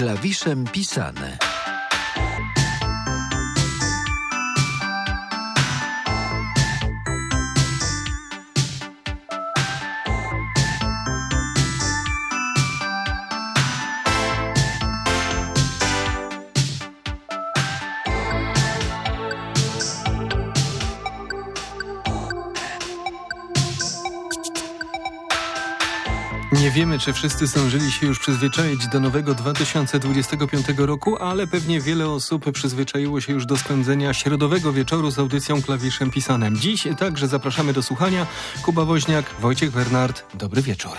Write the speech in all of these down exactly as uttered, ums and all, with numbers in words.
Klawiszem pisane. Nie wiemy, czy wszyscy zdążyli się już przyzwyczaić do nowego dwa tysiące dwudziestego piątego roku, ale pewnie wiele osób przyzwyczaiło się już do spędzenia środowego wieczoru z audycją Klawiszem Pisanym. Dziś także zapraszamy do słuchania. Kuba Woźniak, Wojciech Bernard. Dobry wieczór.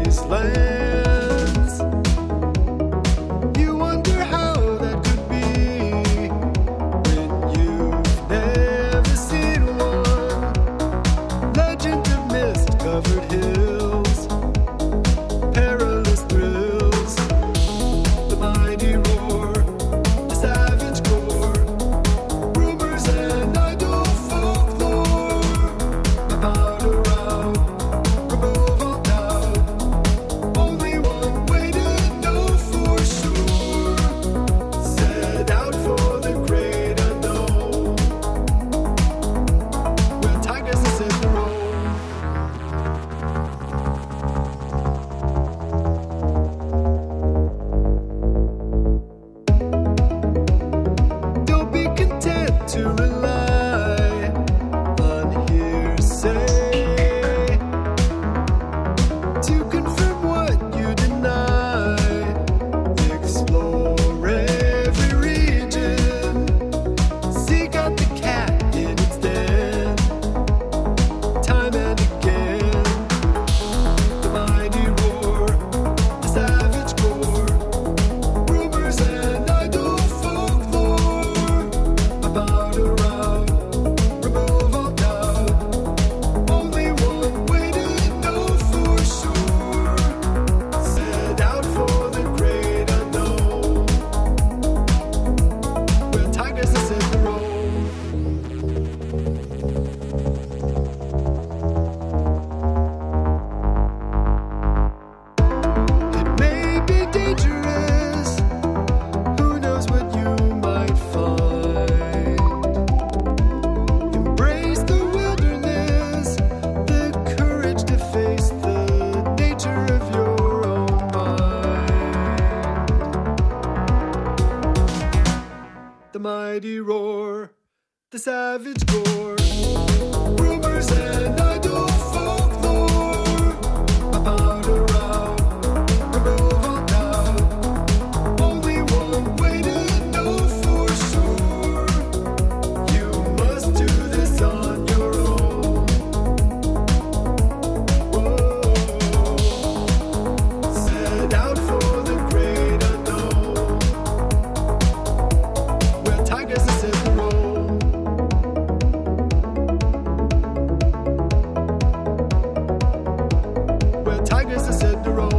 mighty roar, the savage gore, rumors and idle folklore about a row, remove all doubt. Only one way to know for sure. You must do this on your own. Whoa. Set out for the great unknown, where tigers are set to roam. Where tigers are set to roam.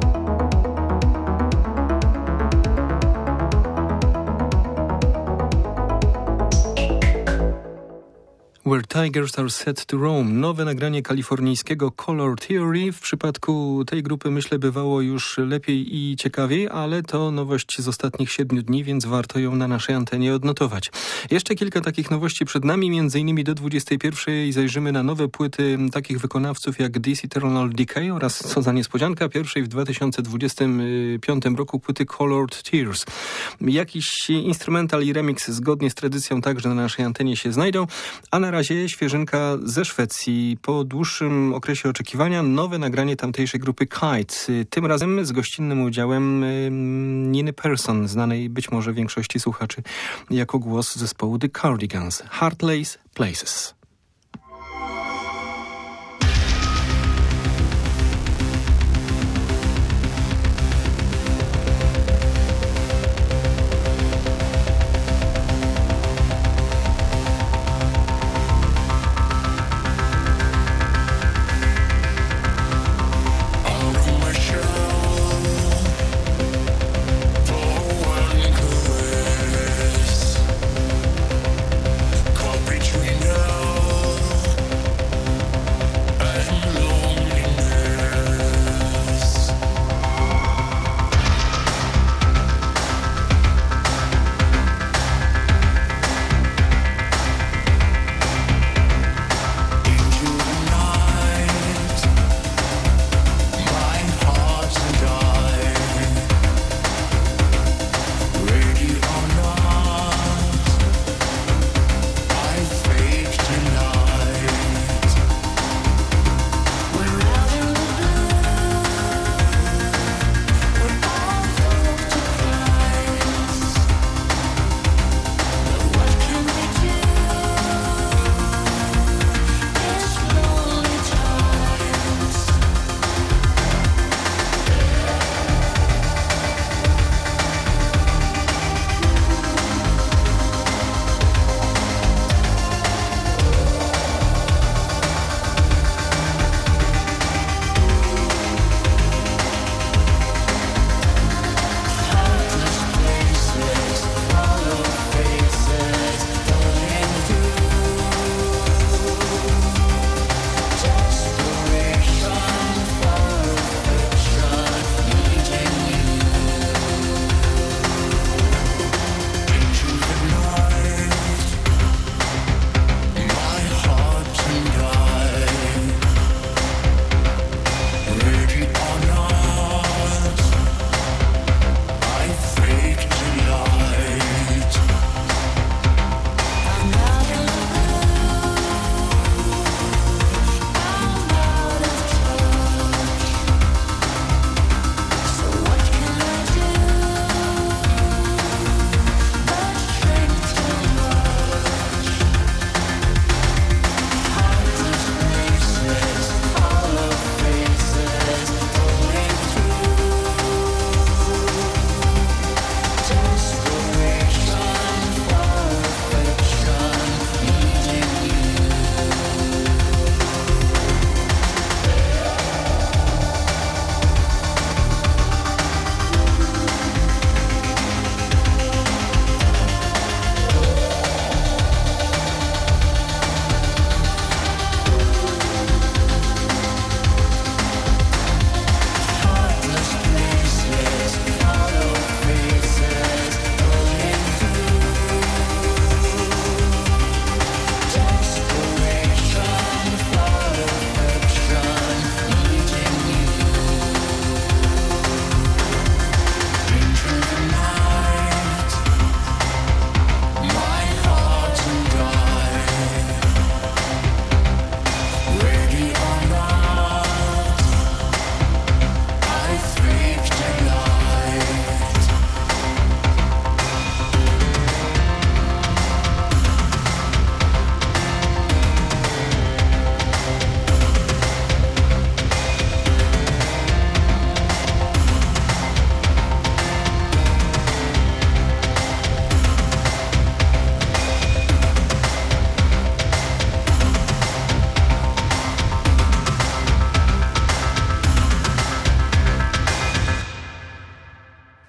Where Tigers Are Set to Roam. Nowe nagranie kalifornijskiego Color Theory. W przypadku tej grupy, myślę, bywało już lepiej i ciekawiej, ale to nowość z ostatnich siedmiu dni, więc warto ją na naszej antenie odnotować. Jeszcze kilka takich nowości przed nami, między innymi do dwudziestej pierwszej zajrzymy na nowe płyty takich wykonawców jak This Eternal Decay oraz, co za niespodzianka, pierwszej w dwa tysiące dwudziestym piątym roku płyty Colored Tears. Jakiś instrumental i remix zgodnie z tradycją także na naszej antenie się znajdą, a na razie świeżynka ze Szwecji. Po dłuższym okresie oczekiwania nowe nagranie tamtejszej grupy Kite. Tym razem z gościnnym udziałem Niny Persson, znanej być może większości słuchaczy jako głos zespołu The Cardigans. Heartless Places. Between us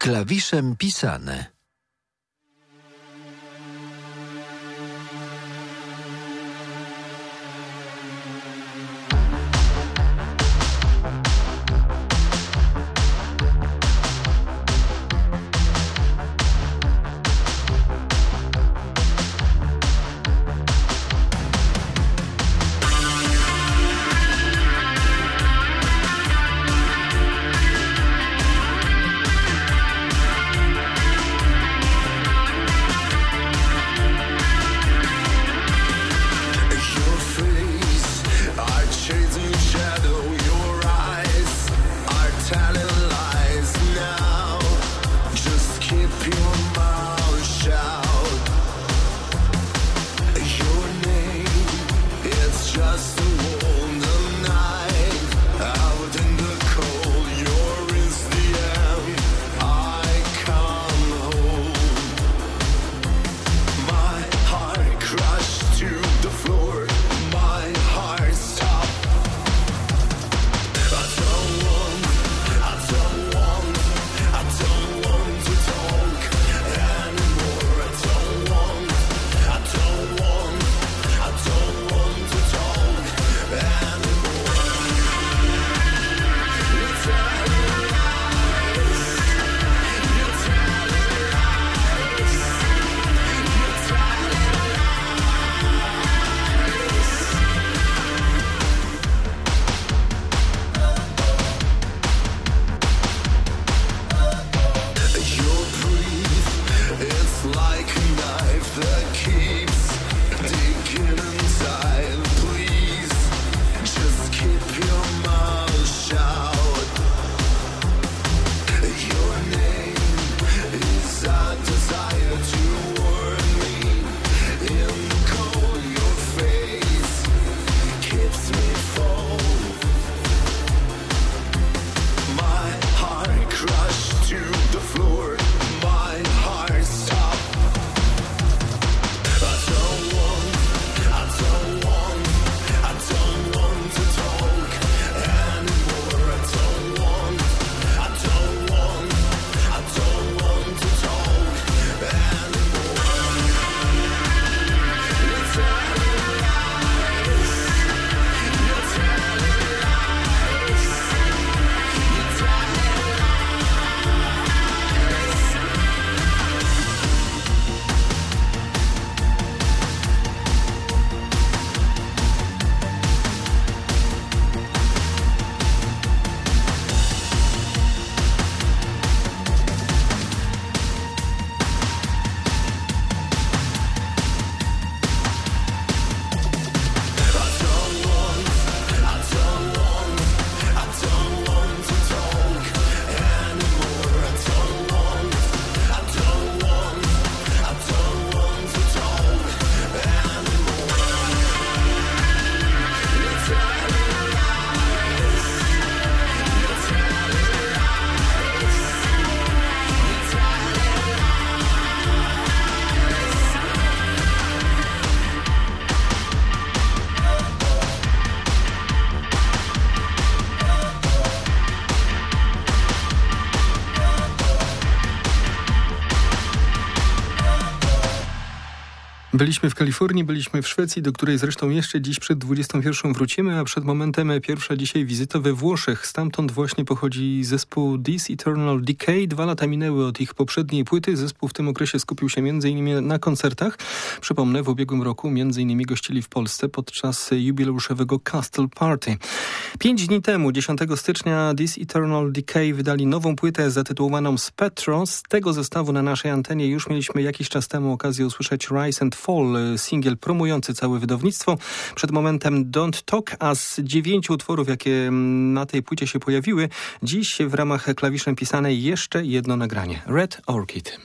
Klawiszem pisane. Byliśmy w Kalifornii, byliśmy w Szwecji, do której zresztą jeszcze dziś przed dwudziestą pierwszą wrócimy, a przed momentem pierwsza dzisiaj wizyta we Włoszech. Stamtąd właśnie pochodzi zespół This Eternal Decay. Dwa lata minęły od ich poprzedniej płyty. Zespół w tym okresie skupił się m.in. na koncertach. Przypomnę, w ubiegłym roku m.in. gościli w Polsce podczas jubileuszowego Castle Party. Pięć dni temu, dziesiątego stycznia, This Eternal Decay wydali nową płytę zatytułowaną Spectro. Z tego zestawu na naszej antenie już mieliśmy jakiś czas temu okazję usłyszeć Rise and Fall, singiel promujący całe wydawnictwo. Przed momentem Don't Talk, a z dziewięciu utworów, jakie na tej płycie się pojawiły, dziś w ramach klawiszem pisanej jeszcze jedno nagranie. Red Orchid.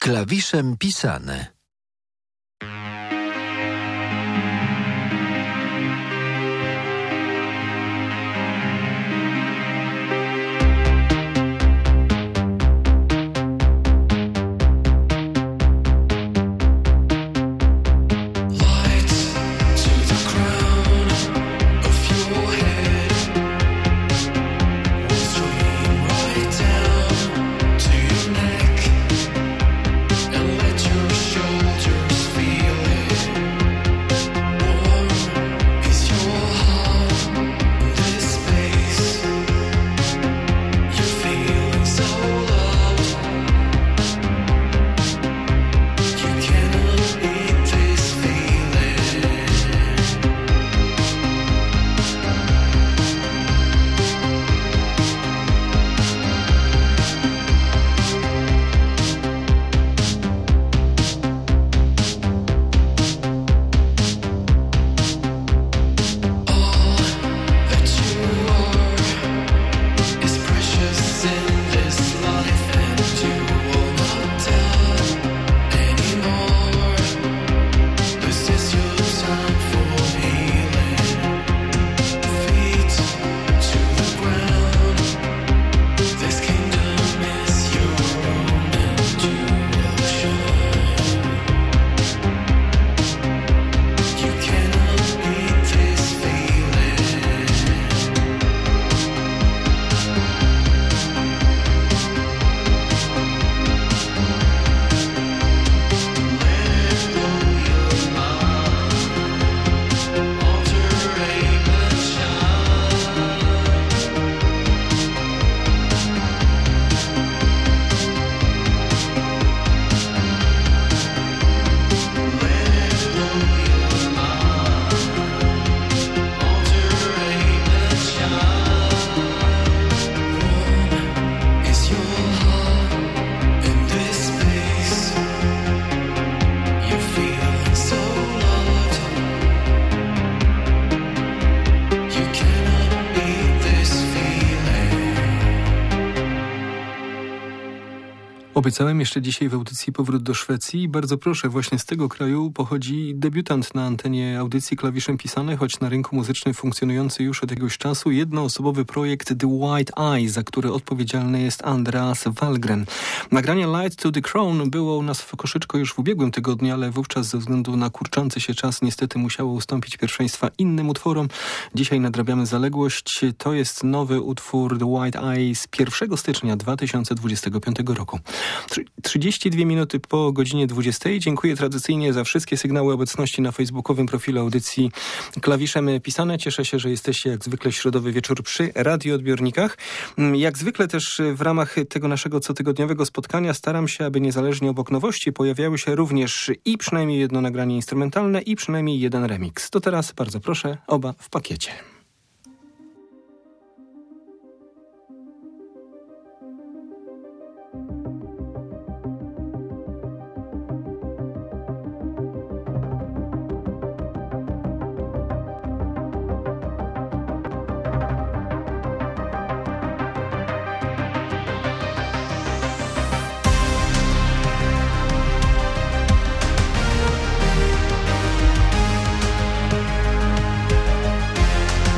Klawiszem pisane. Obiecałem jeszcze dzisiaj w audycji powrót do Szwecji i bardzo proszę, właśnie z tego kraju pochodzi debiutant na antenie audycji Klawiszem pisane, choć na rynku muzycznym funkcjonujący już od jakiegoś czasu jednoosobowy projekt The White Eye, za który odpowiedzialny jest Andreas Wahlgren. Nagranie Light to the Crown było u nas w koszyczko już w ubiegłym tygodniu, ale wówczas ze względu na kurczący się czas niestety musiało ustąpić pierwszeństwa innym utworom. Dzisiaj nadrabiamy zaległość. To jest nowy utwór The White Eye z pierwszego stycznia dwa tysiące dwudziestego piątego roku. trzydzieści dwie minuty po godzinie dwudziestej. Dziękuję tradycyjnie za wszystkie sygnały obecności na facebookowym profilu audycji Klawiszem pisane. Cieszę się, że jesteście jak zwykle środowy wieczór przy radioodbiornikach. Jak zwykle też w ramach tego naszego cotygodniowego spotkania staram się, aby niezależnie obok nowości pojawiały się również i przynajmniej jedno nagranie instrumentalne i przynajmniej jeden remix. To teraz bardzo proszę, oba w pakiecie. Thank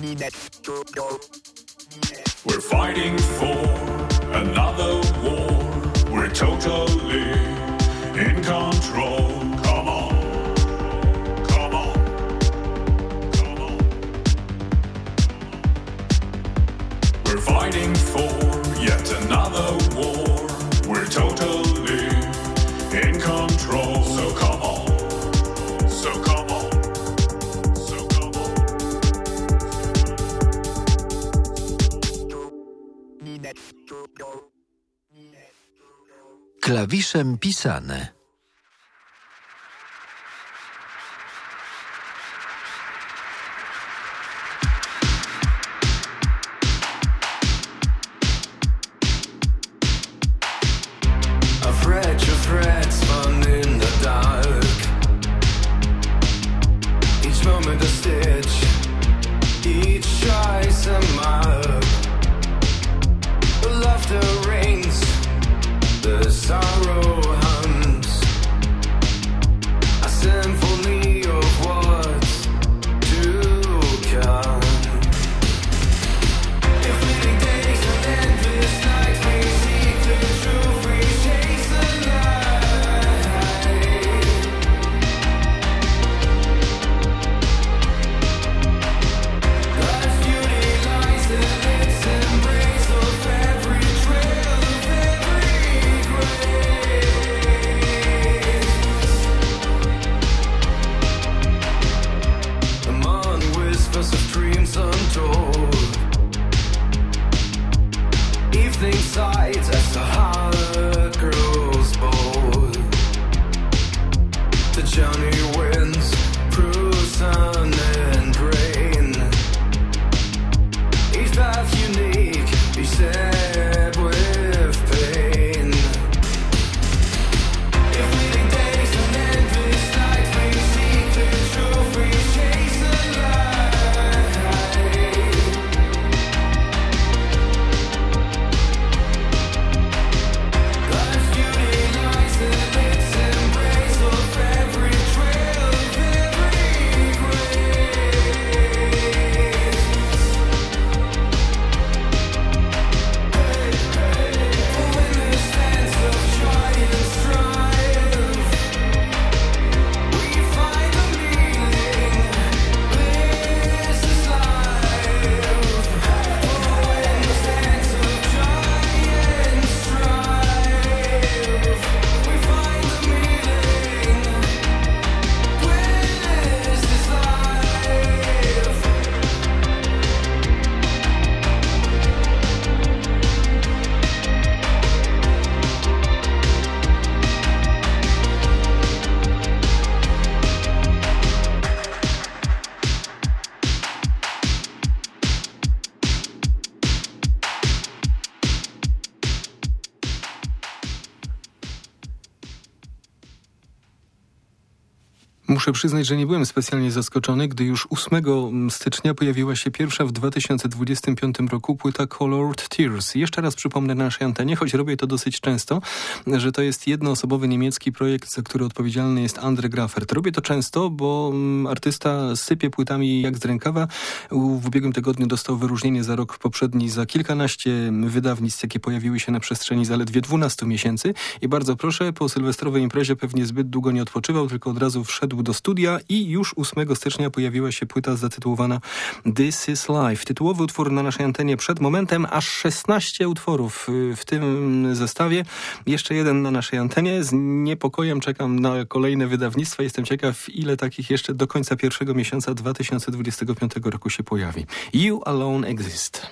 We're fighting for another war. We're totally in control. Come on, come on, come on. We're fighting for yet another war. We're totally in control. So come on, so come on, so come on. Klawiszem pisane. I've read your threats spun in the dark. Each moment a stitch, each choice a mark. The laughter rings, the sorrow hums, a symphony of what's to come. If fleeting days and endless nights, we seek the truth, we chase the light. Life's beauty lies in its embrace of every trail of every grace. Among whispers of dreams untold, evening sights as the heart grows bold. The journey winds through sun and rain. Each path unique, each step with pain. If fleeting days and endless nights, we seek the truth, we chase the light. Life's beauty lies in its embrace of every trail of every grace. When the sense of joy and strife, we find the meaning. This is life. When the sense of joy and strife, we find the meaning. This is life. Muszę przyznać, że nie byłem specjalnie zaskoczony, gdy już ósmego stycznia pojawiła się pierwsza w dwa tysiące dwudziestym piątym roku płyta Colored Tears. Jeszcze raz przypomnę na naszej antenie, choć robię to dosyć często, że to jest jednoosobowy niemiecki projekt, za który odpowiedzialny jest Andre Graffert. Robię to często, bo mm, artysta sypie płytami jak z rękawa. W ubiegłym tygodniu dostał wyróżnienie za rok poprzedni za kilkanaście wydawnictw, jakie pojawiły się na przestrzeni zaledwie dwunastu miesięcy. I bardzo proszę, po sylwestrowej imprezie pewnie zbyt długo nie odpoczywał, tylko od razu wszedł do studia i już ósmego stycznia pojawiła się płyta zatytułowana This is Life. Tytułowy utwór na naszej antenie przed momentem, aż szesnaście utworów w tym zestawie. Jeszcze jeden na naszej antenie. Z niepokojem czekam na kolejne wydawnictwa. Jestem ciekaw, ile takich jeszcze do końca pierwszego miesiąca dwa tysiące dwudziestego piątego roku się pojawi. You Alone Exist.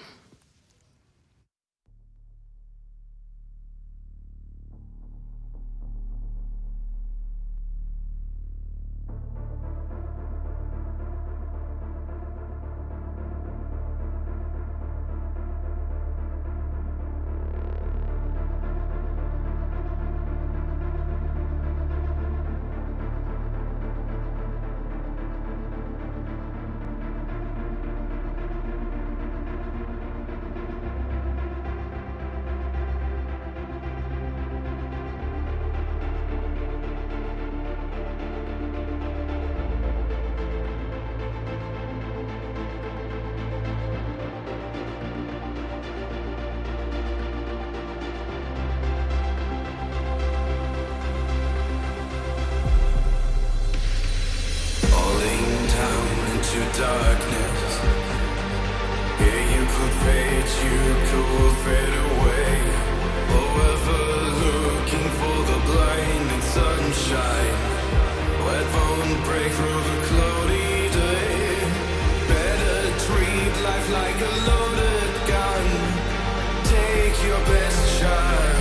you could fade away. However, looking for the blinding sunshine, wet won't break through the cloudy day. Better treat life like a loaded gun. Take your best shot,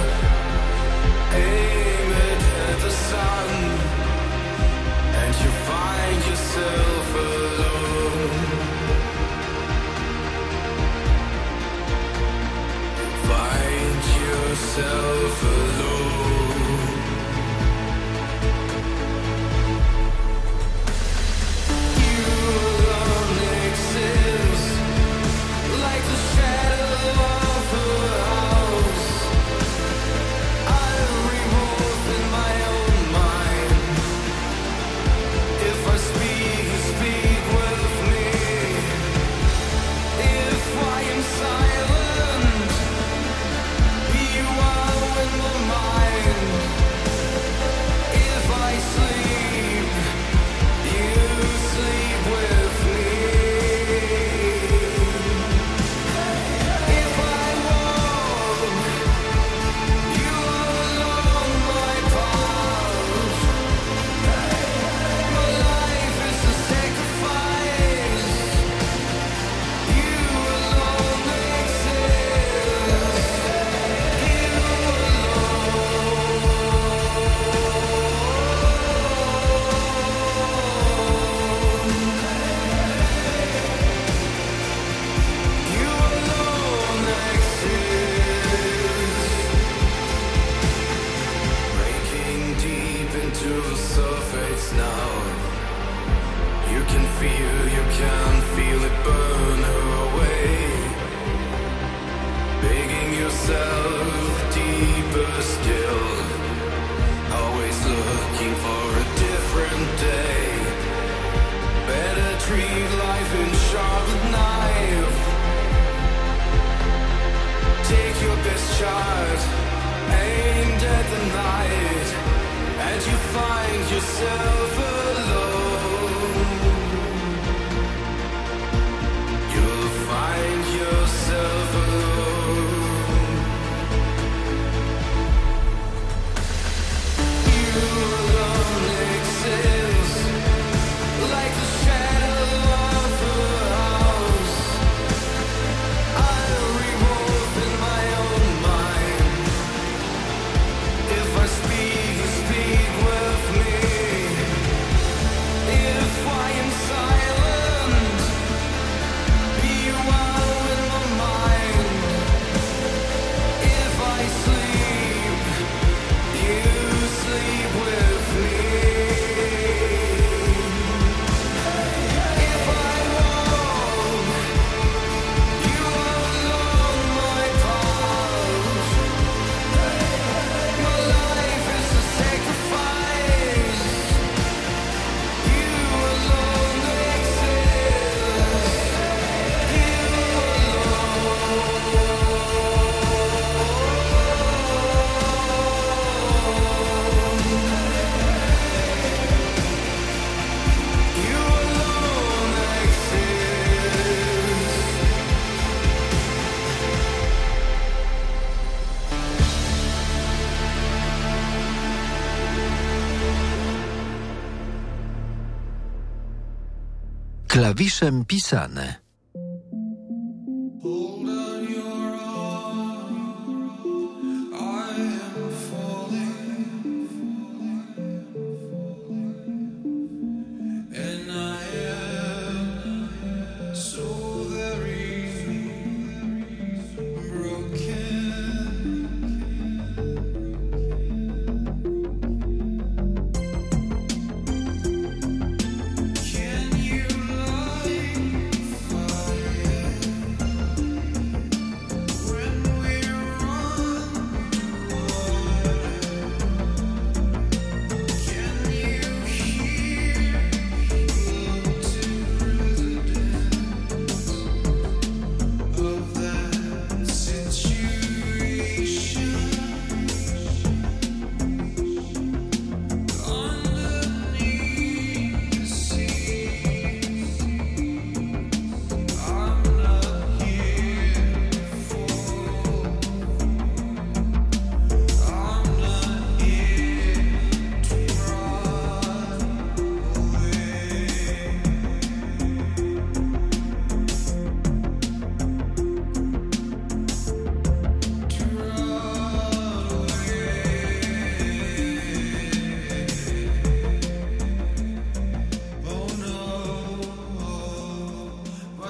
aim it at the sun, and you find yourself alone. Find yourself alone. You alone exist, like the shadow of a house. I revolve in my own mind. If I speak, you speak with me. If I am silent, you are in my mind. If I sleep, you sleep with me. If I walk, you are along my path. My life is a sacrifice. You alone exist. You alone exist. Breaking deep into the surface now. You can feel, you can feel it burn away. Begging yourself deeper still. Always looking for a different day. Better treat life in sharpened knife. Take your best shot, aimed at the night, and you find yourself alone. You'll find yourself alone. You alone exist, like the shadow of a house. I revolve in my own mind. If I speak, you speak with me. If I am silent, you are in my mind. If I sleep, you sleep with me. If I walk, you are along my path. My life is a sacrifice. You alone exist. You alone. You alone exist. Klawiszem pisane. Hold on your arm, I am falling, and I am so very broken. Can you light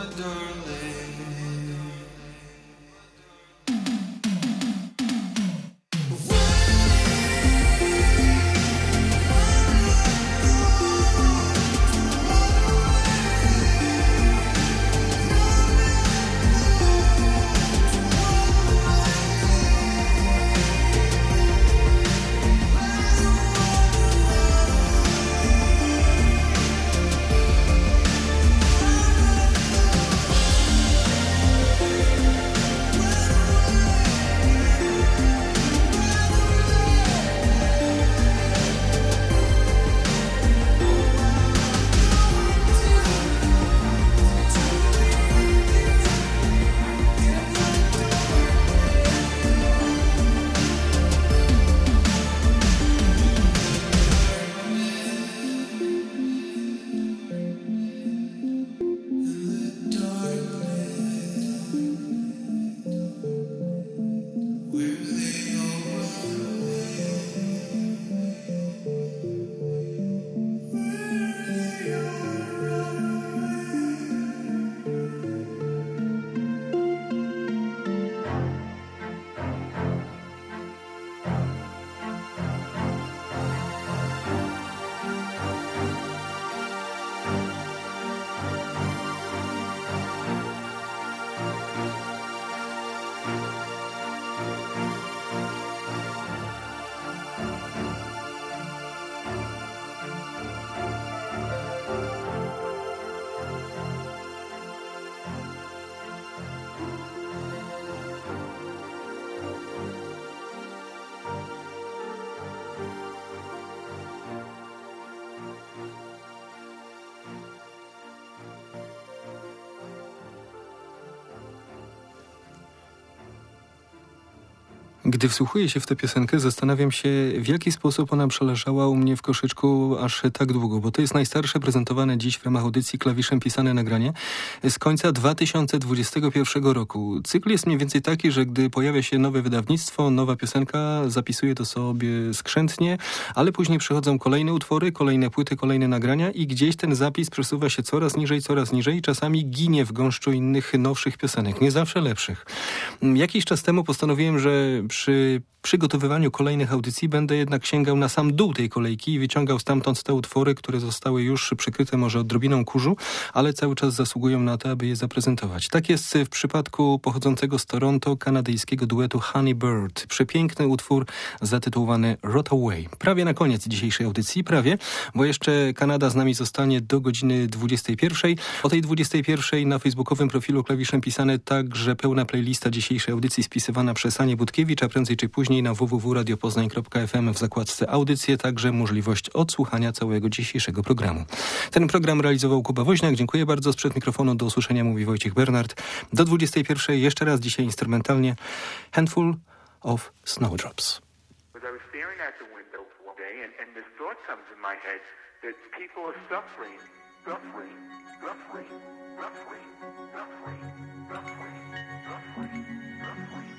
Gdy wsłuchuję się w tę piosenkę, zastanawiam się, w jaki sposób ona przeleżała u mnie w koszyczku aż tak długo, bo to jest najstarsze prezentowane dziś w ramach audycji klawiszem pisane nagranie z końca dwa tysiące dwudziestego pierwszego roku. Cykl jest mniej więcej taki, że gdy pojawia się nowe wydawnictwo, nowa piosenka, zapisuję to sobie skrzętnie, ale później przychodzą kolejne utwory, kolejne płyty, kolejne nagrania i gdzieś ten zapis przesuwa się coraz niżej, coraz niżej i czasami ginie w gąszczu innych, nowszych piosenek, nie zawsze lepszych. Jakiś czas temu postanowiłem, że przy przygotowywaniu kolejnych audycji będę jednak sięgał na sam dół tej kolejki i wyciągał stamtąd te utwory, które zostały już przykryte może odrobiną kurzu, ale cały czas zasługują na to, aby je zaprezentować. Tak jest w przypadku pochodzącego z Toronto kanadyjskiego duetu Honey Bird. Przepiękny utwór zatytułowany Rot Away. Prawie na koniec dzisiejszej audycji, prawie, bo jeszcze Kanada z nami zostanie do godziny dwudziestej pierwszej. O tej dwudziestej pierwszej na facebookowym profilu klawiszem pisane także pełna playlista dzisiejszej audycji spisywana przez Anię Budkiewicz, a prędzej czy później na w w w kropka radio poznań kropka f m w zakładce audycje także możliwość odsłuchania całego dzisiejszego programu. Ten program realizował Kuba Woźniak. Dziękuję bardzo. Sprzed mikrofonu do usłyszenia mówi Wojciech Bernard. Do dwudziestej pierwszej jeszcze raz dzisiaj instrumentalnie Handful of Snowdrops. But I was staring at the window one day, and, and this thought comes in my head that people are suffering, suffering, suffering, suffering, suffering, suffering, suffering, suffering,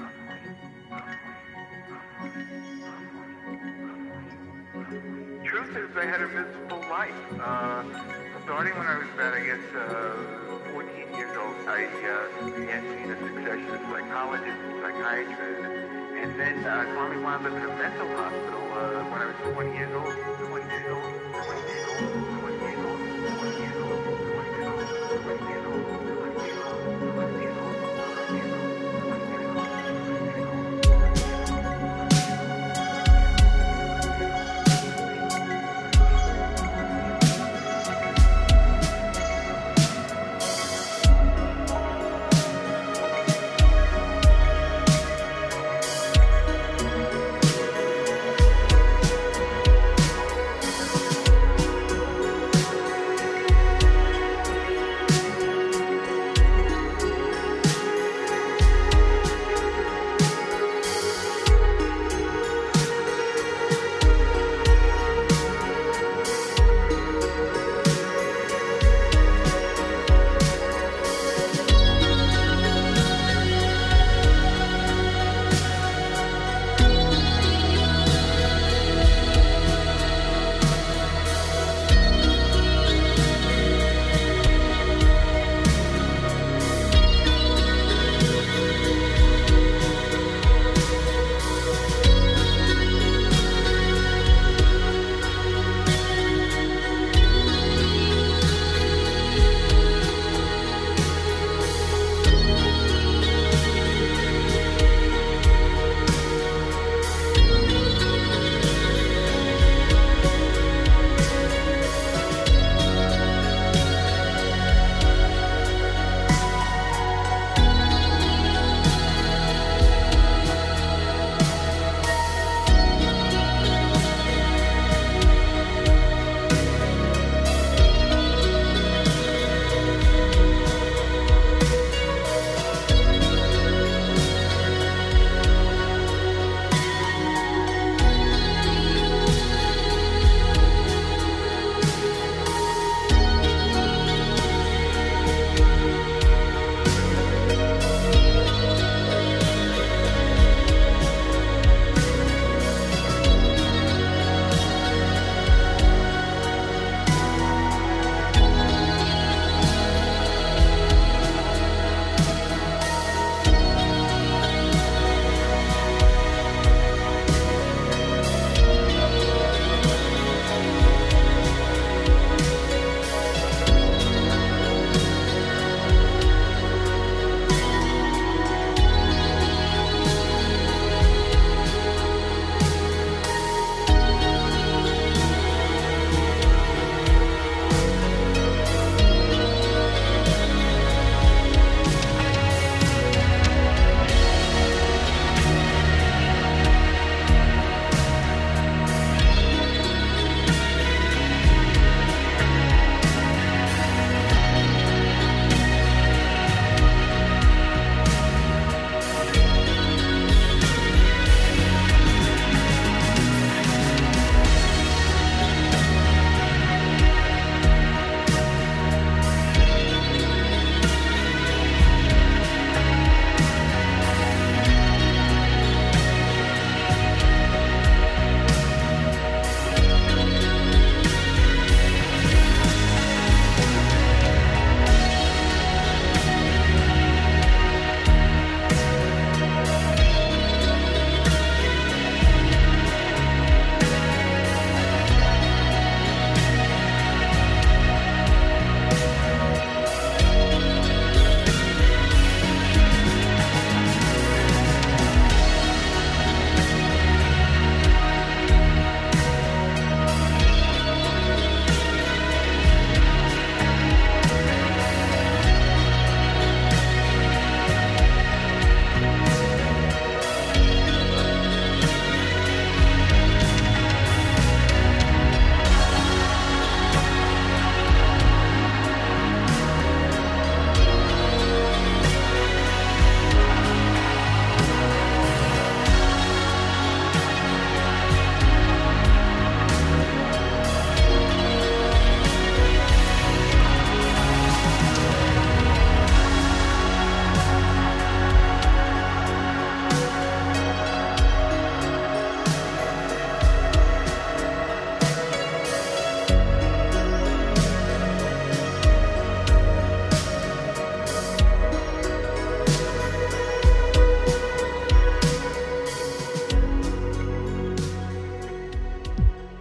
suffering. Truth is, I had a miserable life. Uh, starting when I was about, I guess, uh, fourteen years old, I uh, had seen a succession of psychologists and psychiatrists. And then uh, I finally wound up in a mental hospital uh, when I was twenty years old. twenty years old. twenty years old.